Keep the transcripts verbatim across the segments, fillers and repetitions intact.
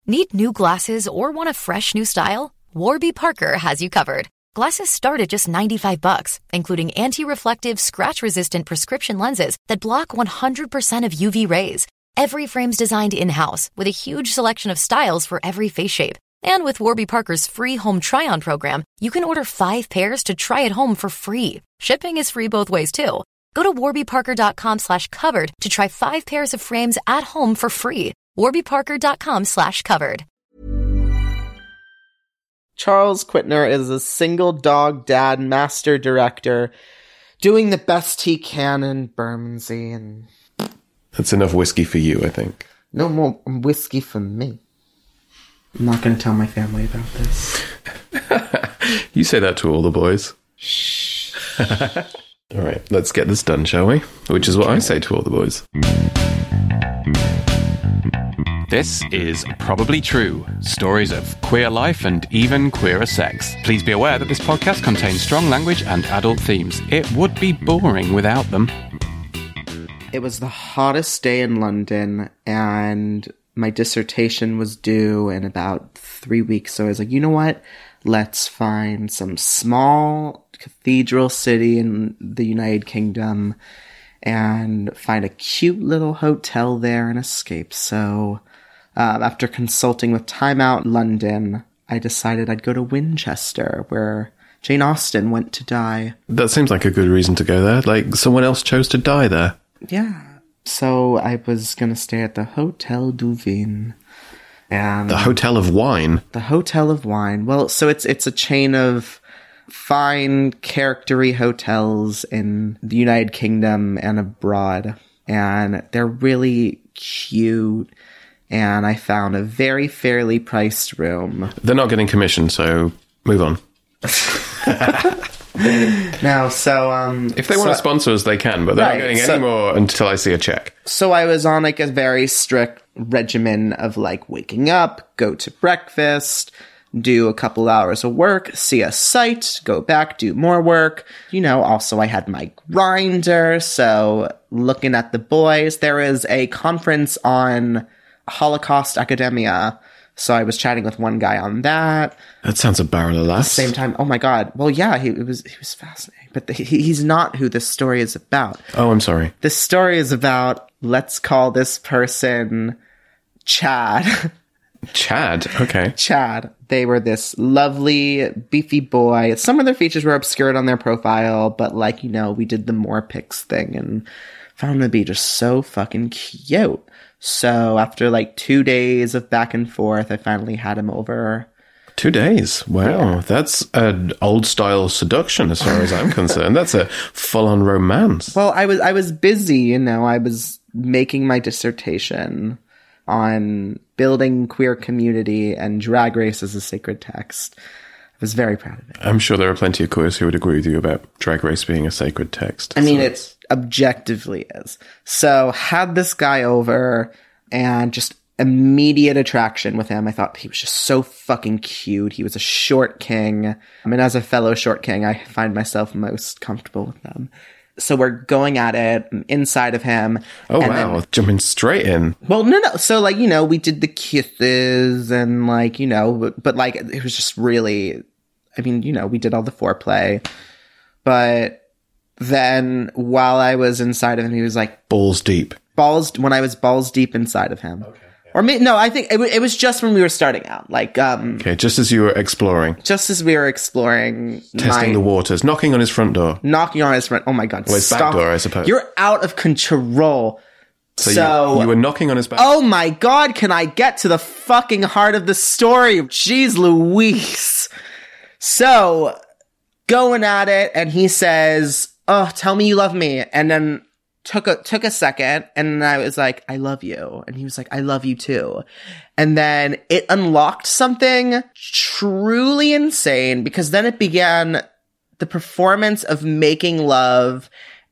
Need new glasses or want a fresh new style? Warby Parker has you covered. Glasses start at just ninety-five bucks, including anti-reflective, scratch-resistant prescription lenses that block one hundred percent of U V rays. Every frame's designed in-house with a huge selection of styles for every face shape. And with Warby Parker's free home try-on program, you can order five pairs to try at home for free. Shipping is free both ways, too. Go to warbyparker.com slash covered to try five pairs of frames at home for free. warbyparker.com slash covered. Charles Quittner is a single dog dad master director doing the best he can in Bermondsey, and that's enough whiskey for you, I think. No more whiskey for me. I'm not going to tell my family about this. You say that to all the boys. Shh. All right, let's get this done, shall we? Which is what I say to all the boys. This is Probably True, stories of queer life and even queerer sex. Please be aware that this podcast contains strong language and adult themes. It would be boring without them. It was the hottest day in London, and my dissertation was due in about three weeks. So I was like, you know what? Let's find some small cathedral city in the United Kingdom and find a cute little hotel there and escape. So uh, after consulting with Time Out London, I decided I'd go to Winchester, where Jane Austen went to die. That seems like a good reason to go there. Like, someone else chose to die there. Yeah. So I was going to stay at the Hotel du Vin. And the Hotel of Wine? The Hotel of Wine. Well, so it's it's a chain of fine, charactery hotels in the United Kingdom and abroad. And they're really cute. And I found a very fairly priced room. They're not getting commission, so move on. No, so um if they so, want to sponsor us, they can, but they're right, not getting so, any more until I see a check. So I was on like a very strict regimen of like waking up, go to breakfast, do a couple hours of work, see a site, go back, do more work. You know, also I had my grinder, so looking at the boys. There is a conference on Holocaust academia, so I was chatting with one guy on that. That sounds a barrel of laughs. Same time, oh my god. Well, yeah, he it was he was fascinating, but the, he, he's not who this story is about. Oh, I'm sorry. This story is about, let's call this person Chad. Chad, okay. Chad. They were this lovely, beefy boy. Some of their features were obscured on their profile, but like, you know, we did the more pics thing and found them to be just so fucking cute. So after like two days of back and forth, I finally had him over. Two days? Wow. Yeah. That's an old style seduction as far as I'm concerned. That's a full on romance. Well, I was, I was busy, you know, I was making my dissertation on building queer community and Drag Race as a sacred text. I was very proud of it. I'm sure there are plenty of queers who would agree with you about Drag Race being a sacred text. I mean, so. It objectively is. So had this guy over and just immediate attraction with him. I thought he was just so fucking cute. He was a short king. I mean, as a fellow short king, I find myself most comfortable with them. So we're going at it inside of him. Oh, wow. Then, jumping straight in. Well, no, no. So, like, you know, we did the kisses and, like, you know, but, but, like, it was just really, I mean, you know, we did all the foreplay. But then while I was inside of him, he was like... Balls deep. Balls, when I was balls deep inside of him. Okay. Or me, no, I think it, w- it was just when we were starting out. Like, um... Okay, just as you were exploring. Just as we were exploring. Testing my, the waters. Knocking on his front door. Knocking on his front... Oh my god, well, his stop. back door, I suppose. You're out of control. So, so you, you were knocking on his back... Oh my god, can I get to the fucking heart of the story? Jeez Louise. So, going at it, and he says, oh, tell me you love me. And then... Took a, took a second, and I was like, I love you. And he was like, I love you too. And then it unlocked something truly insane, because then it began the performance of making love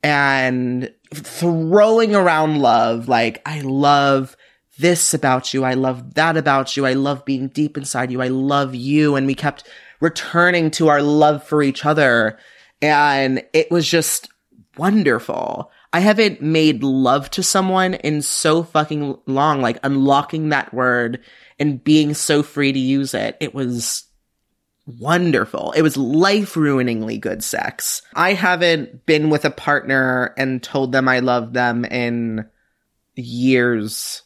and throwing around love. Like, I love this about you. I love that about you. I love being deep inside you. I love you. And we kept returning to our love for each other. And it was just wonderful. I haven't made love to someone in so fucking long, like unlocking that word and being so free to use it. It was wonderful. It was life-ruiningly good sex. I haven't been with a partner and told them I love them in years.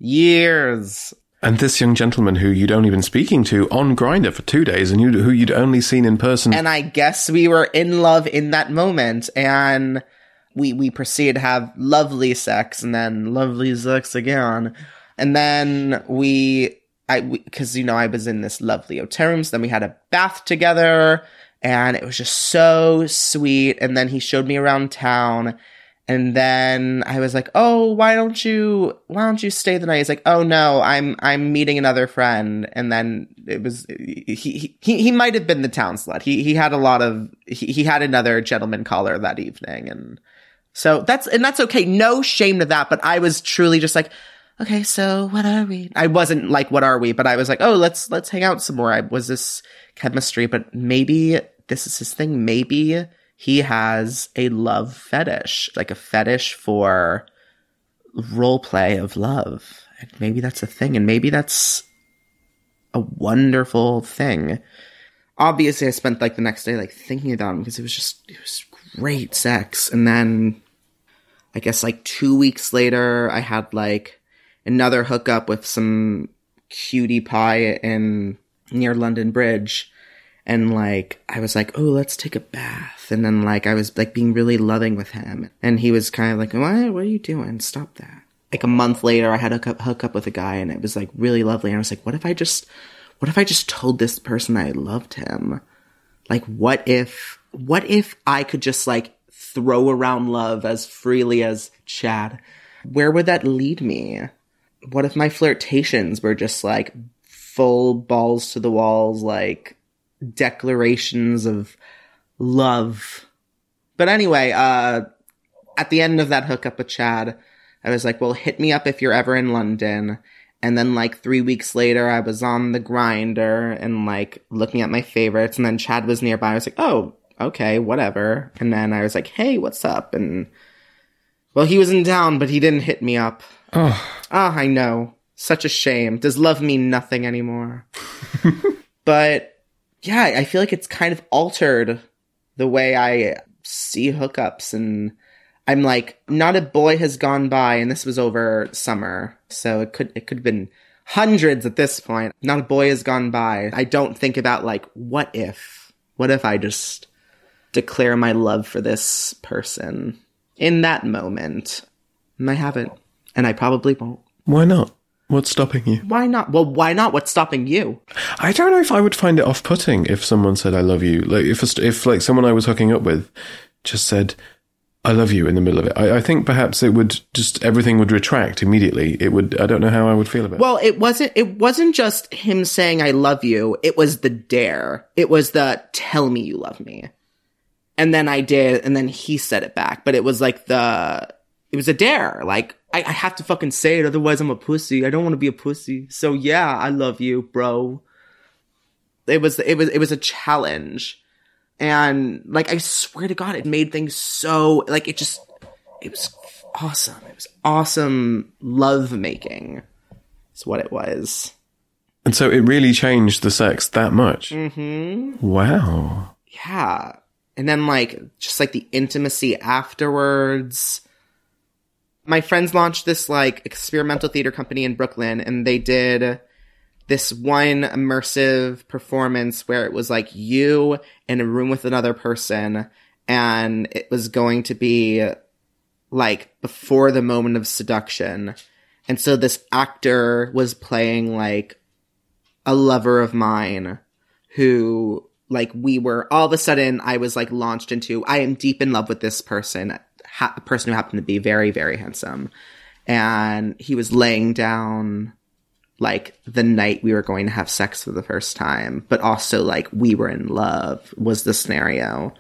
Years. And this young gentleman who you'd only been speaking to on Grindr for two days and you who you'd only seen in person. And I guess we were in love in that moment. And we, we proceeded to have lovely sex and then lovely sex again. And then we, I, because, you know, I was in this lovely hotel room. So then we had a bath together and it was just so sweet. And then he showed me around town. And then I was like, "Oh, why don't you, why don't you stay the night?" He's like, "Oh no, I'm, I'm meeting another friend." And then it was, he, he, he might have been the town slut. He, he had a lot of, he, he had another gentleman caller that evening. And so that's, and that's okay. No shame to that. But I was truly just like, okay, so what are we? I wasn't like, what are we? But I was like, oh, let's, let's hang out some more. I was this chemistry, but maybe this is his thing. Maybe he has a love fetish, like a fetish for role play of love. And maybe that's a thing. And maybe that's a wonderful thing. Obviously, I spent like the next day like thinking about him because it was just, it was great sex. And then I guess like two weeks later, I had like another hookup with some cutie pie in near London Bridge. And, like, I was like, oh, let's take a bath. And then, like, I was, like, being really loving with him. And he was kind of like, what? What are you doing? Stop that. Like, a month later, I had a hook, hook up with a guy, and it was, like, really lovely. And I was like, what if I just, what if I just told this person I loved him? Like, what if, what if I could just, like, throw around love as freely as Chad? Where would that lead me? What if my flirtations were just, like, full balls to the walls, like, declarations of love? But anyway, uh, at the end of that hookup with Chad, I was like, well, hit me up if you're ever in London. And then like three weeks later, I was on the Grindr and like looking at my favorites. And then Chad was nearby. I was like, oh, okay, whatever. And then I was like, hey, what's up? And well, he was in town, but he didn't hit me up. Oh, oh I know. Such a shame. Does love mean nothing anymore? But yeah, I feel like it's kind of altered the way I see hookups. And I'm like, not a boy has gone by, and this was over summer, so it could it could have been hundreds at this point. Not a boy has gone by. I don't think about like, what if? What if I just declare my love for this person in that moment? And I haven't, and I probably won't. Why not? What's stopping you? Why not? Well, why not? What's stopping you? I don't know if I would find it off-putting if someone said I love you. Like if if like someone I was hooking up with just said I love you in the middle of it. I, I think perhaps it would just everything would retract immediately. It would. I don't know how I would feel about it. Well, it wasn't. It wasn't just him saying I love you. It was the dare. It was the tell me you love me, and then I did, and then he said it back. But it was like the. It was a dare. Like. I, I have to fucking say it, otherwise I'm a pussy. I don't want to be a pussy. So yeah, I love you, bro. It was, it was, it was a challenge. And like, I swear to God, it made things so, like, it just, it was awesome. It was awesome love making. That's what it was. And so it really changed the sex that much? Mm-hmm. Wow. Yeah. And then like, just like the intimacy afterwards. My friends launched this, like, experimental theater company in Brooklyn, and they did this one immersive performance where it was, like, you in a room with another person, and it was going to be, like, before the moment of seduction. And so this actor was playing, like, a lover of mine who, like, we were, all of a sudden, I was, like, launched into, I am deep in love with this person. A person who happened to be very, very handsome. And he was laying down, like, the night we were going to have sex for the first time. But also, like, we were in love was the scenario.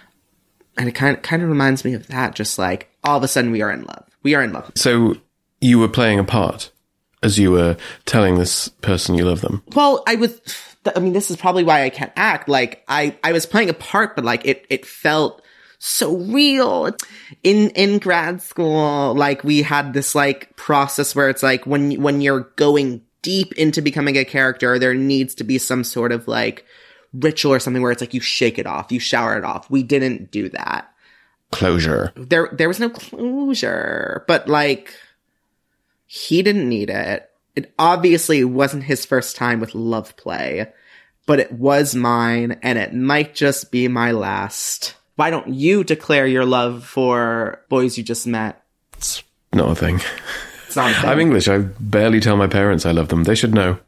And it kind of, kind of reminds me of that. Just, like, all of a sudden we are in love. We are in love. So you were playing a part as you were telling this person you love them? Well, I was... I mean, this is probably why I can't act. Like, I, I was playing a part, but, like, it, it felt... so real. In, in grad school, like, we had this, like, process where it's like, when, when you're going deep into becoming a character, there needs to be some sort of like ritual or something where it's like you shake it off, you shower it off. We didn't do that. Closure. There, there was no closure, but like, he didn't need it. It obviously wasn't his first time with love play, but it was mine, and it might just be my last. Why don't you declare your love for boys you just met? It's not a thing. It's not a thing. I'm English. I barely tell my parents I love them. They should know.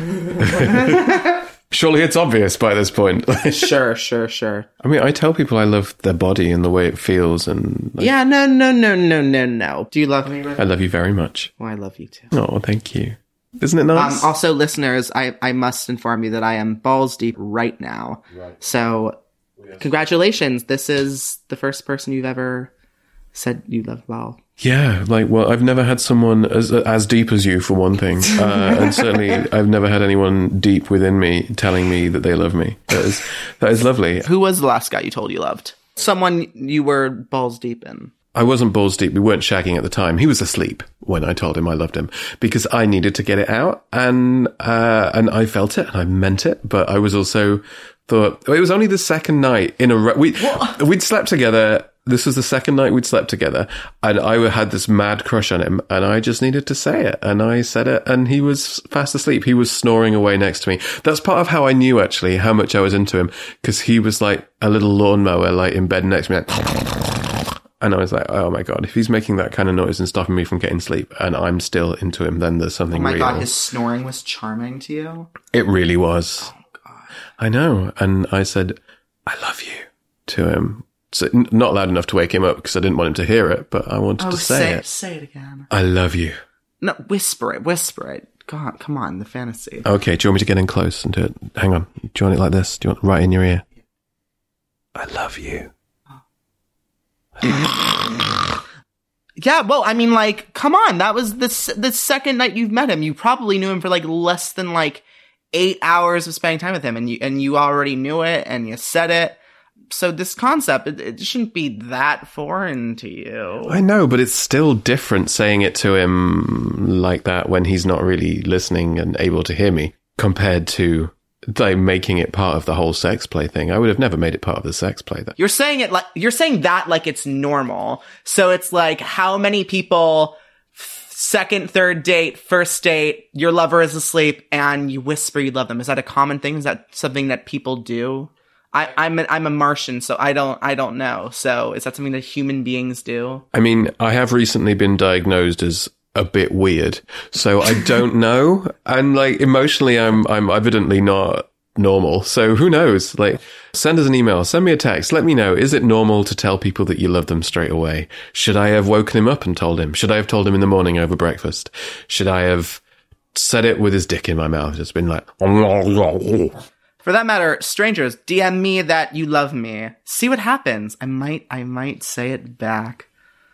Surely it's obvious by this point. Sure, sure, sure. I mean, I tell people I love their body and the way it feels, and like, yeah, no, no, no, no, no, no. Do you love me? I love you very much. Well, I love you too. Oh, thank you. Isn't it nice? Um, also, listeners, I, I must inform you that I am balls deep right now. Right. So, congratulations. This is the first person you've ever said you love Val. Yeah, like, well, I've never had someone as as deep as you, for one thing. Uh, and certainly, I've never had anyone deep within me telling me that they love me. That is, that is lovely. Who was the last guy you told you loved? Someone you were balls deep in. I wasn't balls deep. We weren't shagging at the time. He was asleep when I told him I loved him because I needed to get it out, and uh, and I felt it and I meant it. But I was also thought it was only the second night in a row. We what? We'd slept together. This was the second night we'd slept together, and I had this mad crush on him, and I just needed to say it, and I said it, and he was fast asleep. He was snoring away next to me. That's part of how I knew, actually, how much I was into him, because he was like a little lawnmower, like in bed next to me, like, and I was like, oh my God, if he's making that kind of noise and stopping me from getting sleep, and I'm still into him, then there's something real. Oh my real. God, his snoring was charming to you? It really was. Oh God. I know, and I said, I love you to him. So, n- not loud enough to wake him up because I didn't want him to hear it, but I wanted oh, to say, say it. it. Say it again. I love you. No, whisper it. Whisper it. God, come on, the fantasy. Okay, do you want me to get in close and do it? Hang on. Do you want it like this? Do you want it right in your ear? I love you. Yeah, well, I mean, like, come on. That was the s- the second night you've met him. You probably knew him for like less than like eight hours of spending time with him, and you and you already knew it, and you said it. So this concept, it, it shouldn't be that foreign to you. I know, but it's still different saying it to him like that when he's not really listening and able to hear me, compared to like making it part of the whole sex play thing. I would have never made it part of the sex play. That you're saying it like you're saying that like it's normal. So it's like how many people second, third date, first date, your lover is asleep, and you whisper you love them. Is that a common thing? Is that something that people do? I, I'm a, I'm a Martian, so I don't I don't know. So is that something that human beings do? I mean, I have recently been diagnosed as a bit weird, so I don't know. And like emotionally, I'm I'm evidently not normal. So who knows? Like, send us an email, send me a text, let me know. Is it normal to tell people that you love them straight away? Should I have woken him up and told him? Should I have told him in the morning over breakfast? Should I have said it with his dick in my mouth? Just been like. For that matter, strangers, D M me that you love me. See what happens. I might, I might say it back.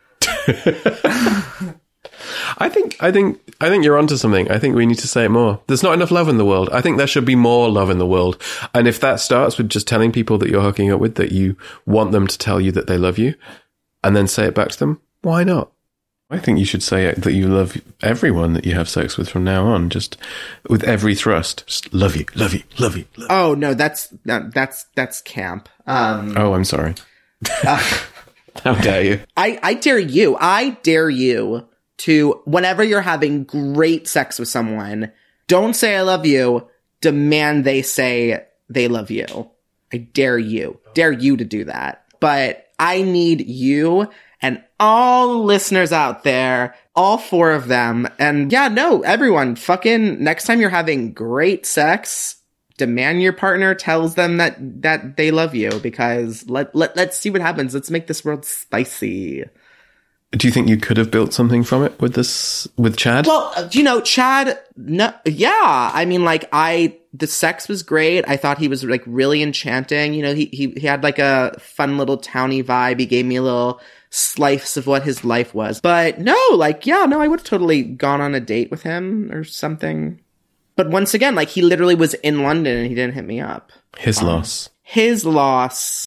I think, I think, I think you're onto something. I think we need to say it more. There's not enough love in the world. I think there should be more love in the world. And if that starts with just telling people that you're hooking up with, that you want them to tell you that they love you, and then say it back to them, why not? I think you should say it, that you love everyone that you have sex with from now on, just with every thrust. Just love you, love you, love you. Love you. Oh no, that's no, that's that's camp. Um, oh, I'm sorry. uh, How dare you? I, I dare you. I dare you to, whenever you're having great sex with someone, don't say I love you. Demand they say they love you. I dare you. Dare you to do that. But I need you and all the listeners out there, all four of them, and yeah, no, everyone, fucking, next time you're having great sex, demand your partner tells them that, that they love you, because let, let, let's see what happens. Let's make this world spicy. Do you think you could have built something from it with this, with Chad? Well, you know, Chad, no, yeah, I mean, like, I, the sex was great. I thought he was, like, really enchanting. You know, he, he, he had, like, a fun little towny vibe. He gave me a little slice of what his life was. But no, like, yeah, no, I would have totally gone on a date with him or something. But once again, like, he literally was in London and he didn't hit me up. His um, loss. His loss.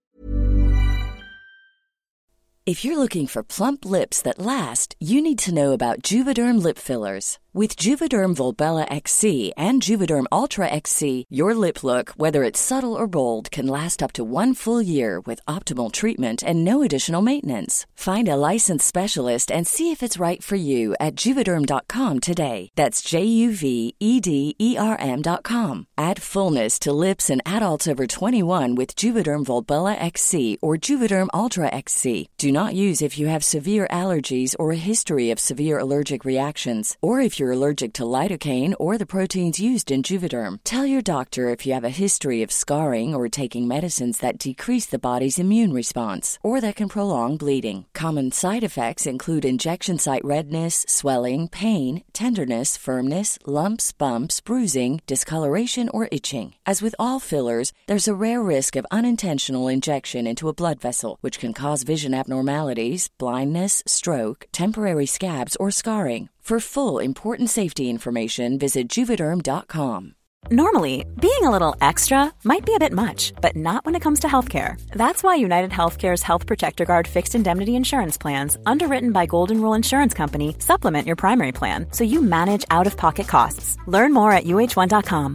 If you're looking for plump lips that last, you need to know about Juvederm lip fillers. With Juvederm Volbella X C and Juvederm Ultra X C, your lip look, whether it's subtle or bold, can last up to one full year with optimal treatment and no additional maintenance. Find a licensed specialist and see if it's right for you at Juvederm dot com today. That's J U V E D E R M dot com. Add fullness to lips in adults over twenty-one with Juvederm Volbella X C or Juvederm Ultra X C. Do not use if you have severe allergies or a history of severe allergic reactions, or if you're allergic to lidocaine or the proteins used in Juvederm. Tell your doctor if you have a history of scarring or taking medicines that decrease the body's immune response or that can prolong bleeding. Common side effects include injection site redness, swelling, pain, tenderness, firmness, lumps, bumps, bruising, discoloration, or itching. As with all fillers, there's a rare risk of unintentional injection into a blood vessel, which can cause vision abnormalities, blindness, stroke, temporary scabs, or scarring. For full, important safety information, visit Juvederm dot com. Normally, being a little extra might be a bit much, but not when it comes to healthcare. That's why United Healthcare's Health Protector Guard fixed indemnity insurance plans, underwritten by Golden Rule Insurance Company, supplement your primary plan so you manage out-of-pocket costs. Learn more at U H one dot com.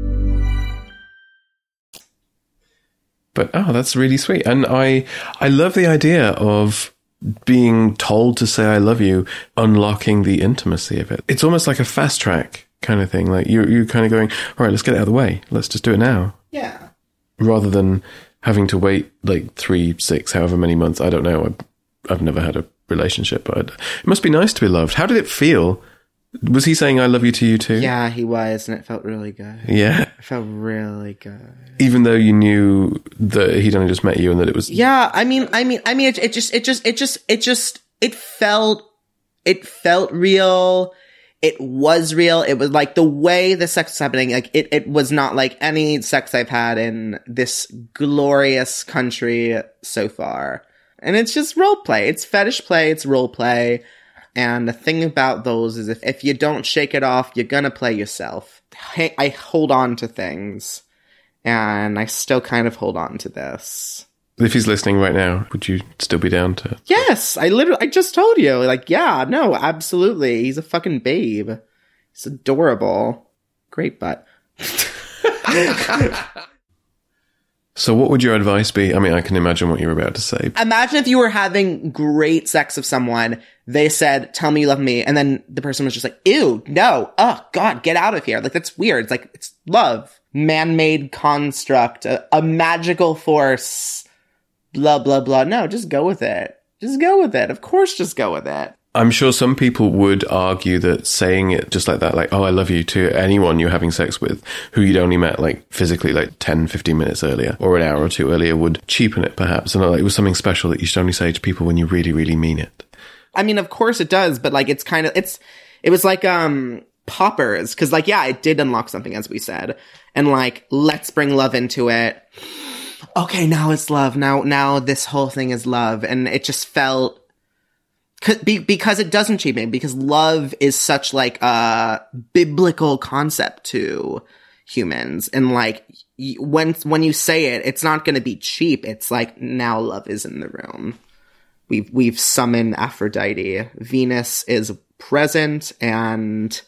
But, oh, that's really sweet. And I, I love the idea of being told to say I love you, unlocking the intimacy of it. It's almost like a fast track kind of thing. Like you're, you're kind of going, all right, let's get it out of the way. Let's just do it now. Yeah. Rather than having to wait like three, six, however many months. I don't know. I've, I've never had a relationship, but it must be nice to be loved. How did it feel? Was he saying I love you to you too? Yeah, he was, and it felt really good. Yeah. It felt really good. Even though you knew that he'd only just met you and that it was... Yeah, I mean, I mean, I mean, it, it just, it just, it just, it just, it felt, it felt real. It was real. It was like the way the sex was happening, like it, it was not like any sex I've had in this glorious country so far. And it's just role play. It's fetish play. It's role play. And the thing about those is if, if you don't shake it off, you're gonna play yourself. I, I hold on to things, and I still kind of hold on to this. If he's listening right now, would you still be down to... Yes, I literally, I just told you. Like, yeah, no, absolutely. He's a fucking babe. He's adorable. Great butt. So what would your advice be? I mean, I can imagine what you're about to say. Imagine if you were having great sex with someone, they said, tell me you love me, and then the person was just like, ew, no, oh, God, get out of here. Like, that's weird. It's like, it's love. Man-made construct, a, a magical force, blah, blah, blah. No, just go with it. Just go with it. Of course, just go with it. I'm sure some people would argue that saying it just like that, like, oh, I love you, to anyone you're having sex with who you'd only met like physically like ten, fifteen minutes earlier or an hour or two earlier would cheapen it perhaps. And like, it was something special that you should only say to people when you really, really mean it. I mean, of course it does, but like, it's kind of, it's, it was like, um, poppers. Cause like, yeah, it did unlock something, as we said. And like, let's bring love into it. Okay, now it's love. Now, now this whole thing is love. And it just felt, because it doesn't cheat me, because love is such like a biblical concept to humans. And like, when, when you say it, it's not going to be cheap. It's like, now love is in the room. We've, we've summoned Aphrodite. Venus is present, and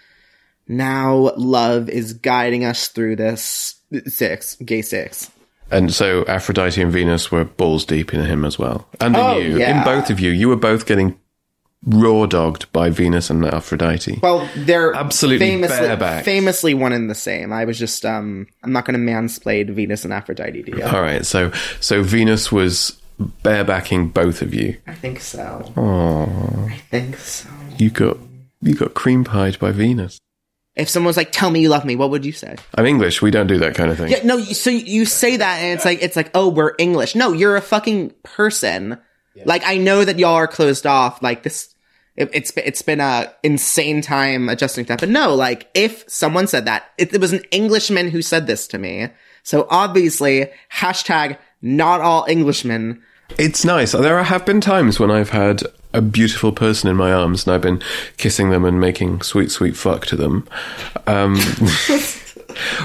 now love is guiding us through this six, gay six. And so Aphrodite and Venus were balls deep in him as well. And in oh, you. Yeah. In both of you. You were both getting raw dogged by Venus and Aphrodite. Well, they're absolutely famously, bareback. famously one and the same. I was just, um, I'm not going to mansplain Venus and Aphrodite to you. All right. So, so Venus was barebacking both of you. I think so. Oh, I think so. You got, you got cream pied by Venus. If someone was like, tell me you love me, what would you say? I'm English. We don't do that kind of thing. Yeah, no, so you say that and it's like, it's like, oh, we're English. No, you're a fucking person. Yeah. Like, I know that y'all are closed off. Like, this, it, it's, it's been a insane time adjusting to that. But no, like, if someone said that, it, it was an Englishman who said this to me. So obviously, hashtag not all Englishmen. It's nice. There have been times when I've had a beautiful person in my arms and I've been kissing them and making sweet, sweet fuck to them. Um,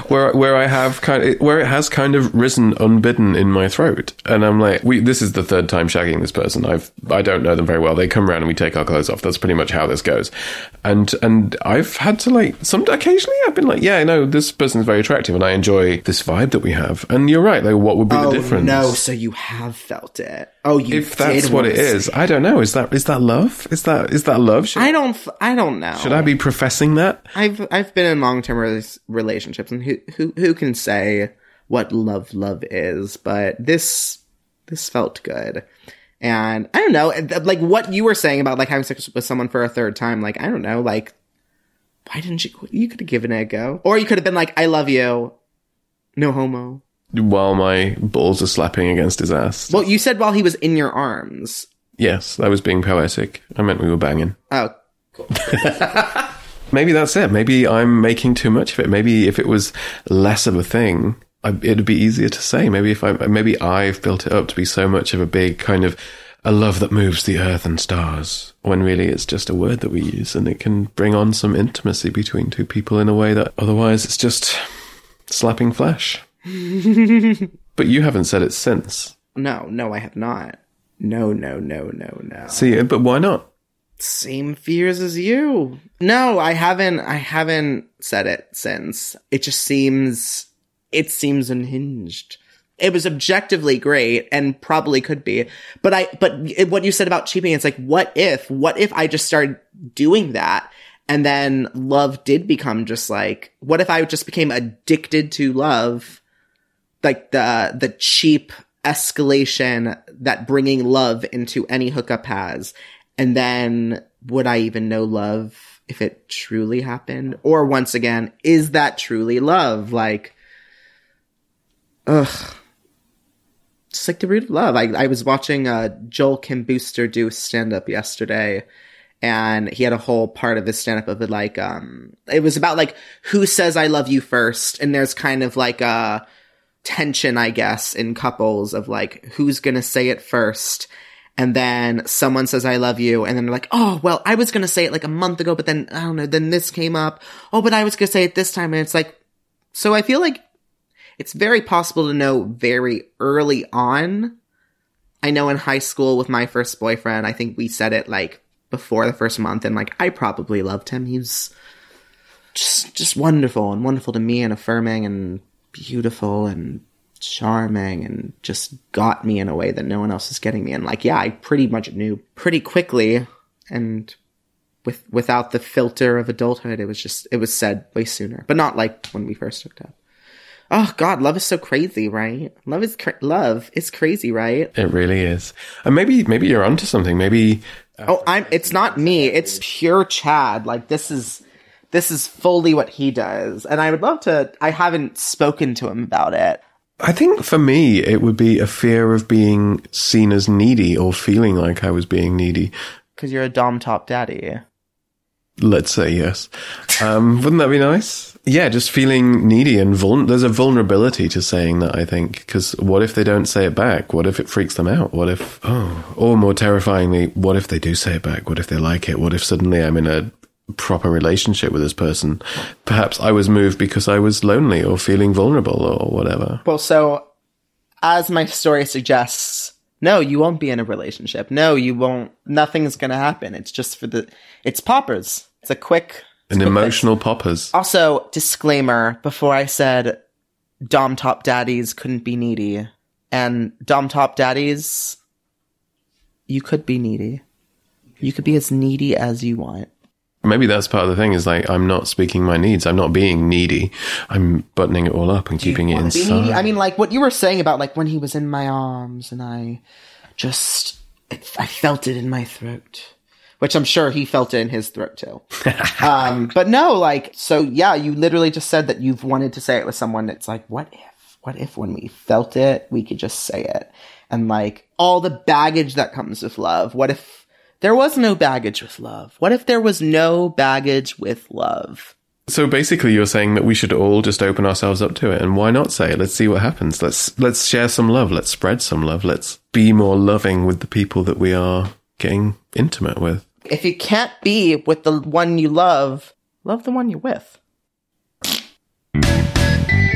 where where I have kind of, where it has kind of risen unbidden in my throat, and I'm like, we this is the third time shagging this person. I've I don't know them very well. They come around and we take our clothes off. That's pretty much how this goes. And and I've had to like some occasionally I've been like, yeah, no, this person's very attractive, and I enjoy this vibe that we have. And you're right. Like, what would be oh, the difference? No, so you have felt it. Oh, you if that's did what once. it is, I don't know. Is that is that love? Is that is that love? Should, I don't. I don't know. should I be professing that? I've I've been in long term res- relationships, and who who who can say what love love is? But this this felt good, and I don't know, like what you were saying about like having sex with someone for a third time. Like I don't know, like why didn't you? You could have given it a go, or you could have been like, I love you, no homo. While my balls are slapping against his ass. Well, you said while he was in your arms. Yes, I was being poetic. I meant we were banging. Oh, cool. Maybe that's it. Maybe I'm making too much of it. Maybe if it was less of a thing, I, it'd be easier to say. Maybe if I, maybe I've built it up to be so much of a big kind of a love that moves the earth and stars, when really it's just a word that we use, and it can bring on some intimacy between two people in a way that otherwise it's just slapping flesh. But you haven't said it since. No, no, I have not. No, no, no, no, no. See, but why not? Same fears as you. No, I haven't. I haven't said it since. It just seems. It seems unhinged. It was objectively great and probably could be, but I. But it, what you said about cheaping, it's like, what if? What if I just started doing that, and then love did become just like? What if I just became addicted to love? Like the the cheap escalation that bringing love into any hookup has. And then would I even know love if it truly happened? Or once again, is that truly love? Like, ugh. It's like the root of love. I, I was watching uh, Joel Kim Booster do stand-up yesterday. And he had a whole part of his stand-up of it like, um, it was about like, who says I love you first? And there's kind of like a tension, I guess, in couples of like, who's gonna say it first? And then someone says, I love you. And then they're like, oh, well, I was gonna say it like a month ago, but then, I don't know, then this came up. Oh, but I was gonna say it this time. And it's like, so I feel like it's very possible to know very early on. I know in high school with my first boyfriend, I think we said it like before the first month. And like, I probably loved him. He was just, just wonderful and wonderful to me and affirming and beautiful and charming and just got me in a way that no one else is getting me. And like, yeah, I pretty much knew pretty quickly, and with without the filter of adulthood, it was just, it was said way sooner, but not like when we first hooked up. Oh God, love is so crazy, right? Love is cra- love is crazy, right? It really is. And maybe maybe you're onto something. Maybe uh, oh, I'm. It's not me. It's pure Chad. Like this is. This is fully what he does. And I would love to, I haven't spoken to him about it. I think for me, it would be a fear of being seen as needy or feeling like I was being needy. Because you're a dom top daddy. Let's say yes. Um, wouldn't that be nice? Yeah, just feeling needy and vul- there's a vulnerability to saying that, I think. Because what if they don't say it back? What if it freaks them out? What if, oh, or more terrifyingly, what if they do say it back? What if they like it? What if suddenly I'm in a proper relationship with this person? Perhaps I was moved because I was lonely or feeling vulnerable or whatever. Well, so as my story suggests, no, you won't be in a relationship. No, you won't. Nothing's going to happen. It's just for the, it's poppers. It's a quick, an emotional poppers. Also, disclaimer before I said dom top daddies couldn't be needy, and dom top daddies, you could be needy. You could be as needy as you want. Maybe that's part of the thing, is like, I'm not speaking my needs. I'm not being needy. I'm buttoning it all up and keeping it inside. I mean, like what you were saying about like when he was in my arms and I just, it, I felt it in my throat, which I'm sure he felt it in his throat too. um, but no, like, so yeah, you literally just said that you've wanted to say it with someone. It's like, what if, what if when we felt it, we could just say it? And like all the baggage that comes with love. What if there was no baggage with love? What if there was no baggage with love? So basically you're saying that we should all just open ourselves up to it, and why not say it? Let's see what happens. Let's let's share some love. Let's spread some love. Let's be more loving with the people that we are getting intimate with. If you can't be with the one you love, love the one you're with.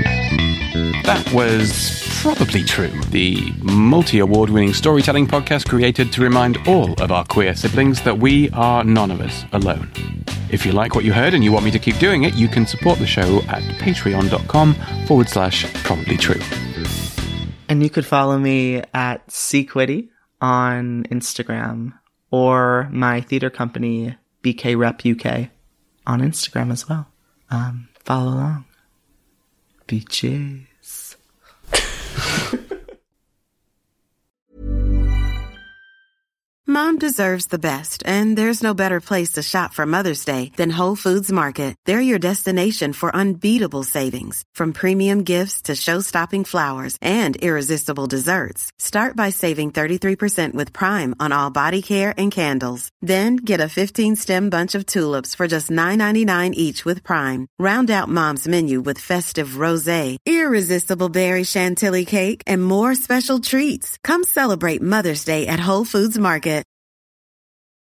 That was Probably True, the multi-award winning storytelling podcast created to remind all of our queer siblings that we are none of us alone. If you like what you heard and you want me to keep doing it, you can support the show at patreon.com forward slash probably true. And you could follow me at Sequitty on Instagram, or my theater company, B K Rep U K, on Instagram as well. Um, follow along. Beaches. Mom deserves the best, and there's no better place to shop for Mother's Day than Whole Foods Market. They're your destination for unbeatable savings, from premium gifts to show-stopping flowers and irresistible desserts. Start by saving thirty-three percent with Prime on all body care and candles. Then get a fifteen-stem bunch of tulips for just nine ninety-nine each with Prime. Round out Mom's menu with festive rosé, irresistible berry chantilly cake, and more special treats. Come celebrate Mother's Day at Whole Foods Market.